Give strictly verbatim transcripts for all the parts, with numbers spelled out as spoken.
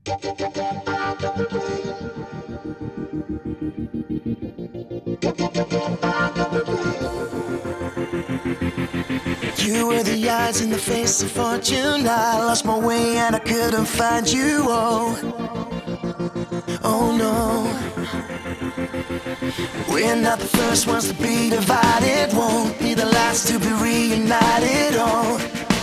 You were the eyes in the face of fortune. I lost my way and I couldn't find you. Oh, oh no. We're not the first ones to be divided. Won't be the last to be reunited. Oh,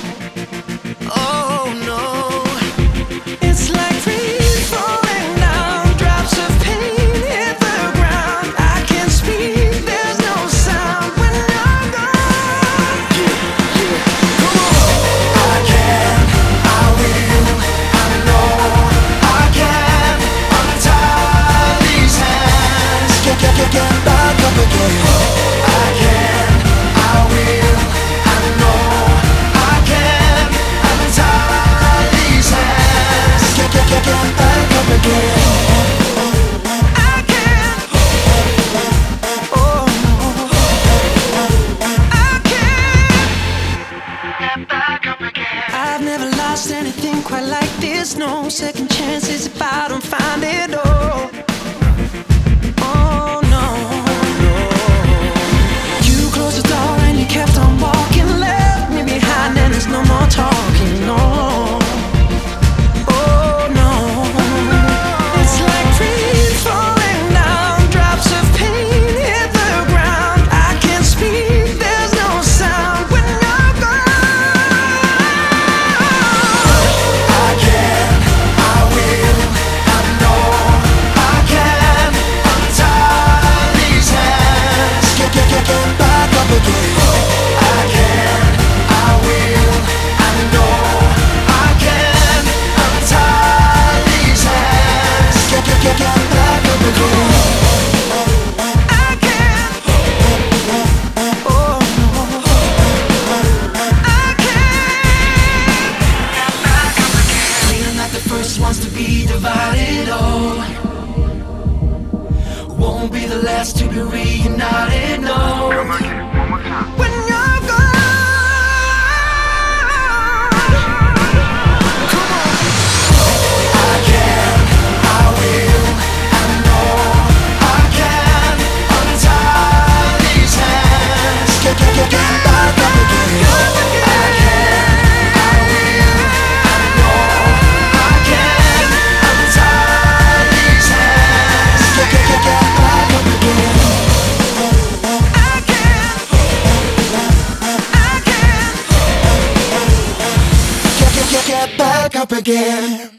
oh no. It's like trees falling down, drops of pain hit the ground. I can't speak, there's no sound when you're gone. Yeah, yeah, come on. I can, I will, I know I can untie these hands. Get, get, get, get back up again. I can, I will, I know I can untie these hands. Get, get, get, get back up again. I can, oh, I can get back up again. I've never lost anything quite like this. No second chances if I don't find it. Oh, oh no. You closed the door and you kept on walking, left me behind and there's no more talking. No. Oh no. It's like trees falling down, drops of pain hit the ground. I can't speak, there's no sound when you're gone. I can, I will, I know I can untie these hands. Get, get, get, get back up again. I can, I will, I know I can untie these hands. Get, get, get, get back up again. I can, oh, I can get back up again. We're not the first ones to be divided. Oh, won't be the last to be reunited. No. Come on, kid, one more time. When you're gone, come on. I can, I will, I know I can untie these hands. Get, get, get, get back up again. I can, I will, I know I can untie these hands. Get, get, get, get back up again. I can, I can get, get, get, get back up again.